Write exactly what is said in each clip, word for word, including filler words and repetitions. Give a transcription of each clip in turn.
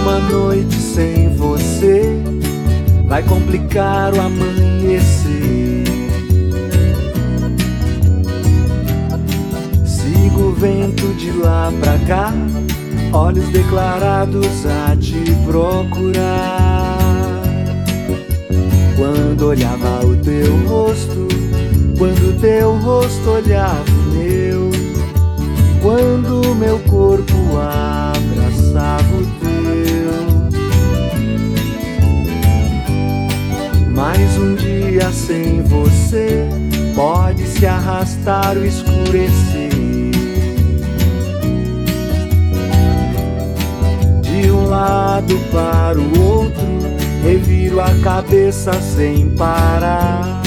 uma noite sem você vai complicar o amanhecer. Sigo o vento de lá pra cá, olhos declarados a te procurar. Quando olhava o teu rosto, quando teu rosto olhava o meu, quando meu corpo abraçava o teu. Mais um dia sem você pode se arrastar o escurecer. De um lado para o outro, reviro a cabeça sem parar.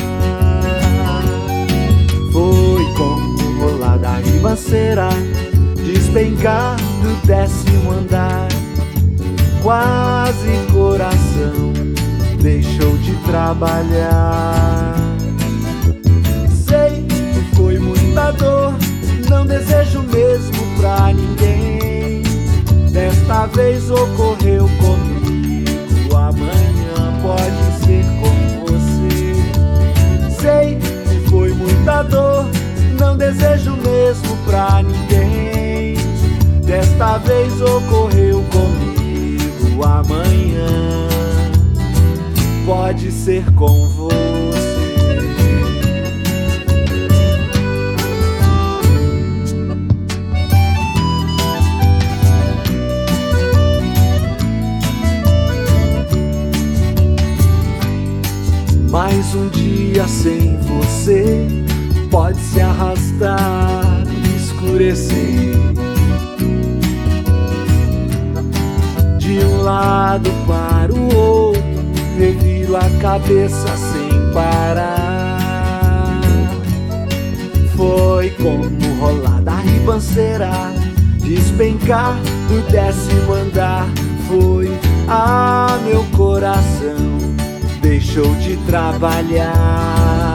Foi como rolar da ribanceira, despencar do décimo andar. Quase coração deixou de trabalhar. Sei que foi muita dor, não desejo mesmo pra ninguém. Desta vez ocorreu comigo, amanhã pode ser com você. Sei que foi muita dor, não desejo mesmo pra ninguém. Desta vez ocorreu comigo, amanhã pode ser com você. Mais um dia sem você pode se arrastar, escurecer. De um lado para o outro, reviro a cabeça sem parar. Foi como rolar da ribanceira, despencar do décimo andar. Foi, ah, meu coração deixou de trabalhar.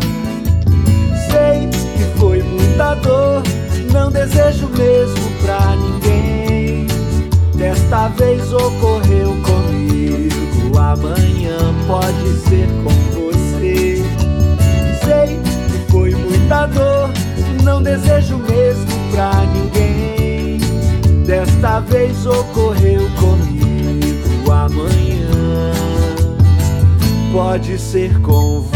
Sei que foi muita dor, não desejo mesmo pra ninguém. Desta vez ocorreu comigo, amanhã pode ser com você. Sei que foi muita dor, não desejo mesmo pra ninguém. Desta vez ocorreu comigo, amanhã pode ser com você.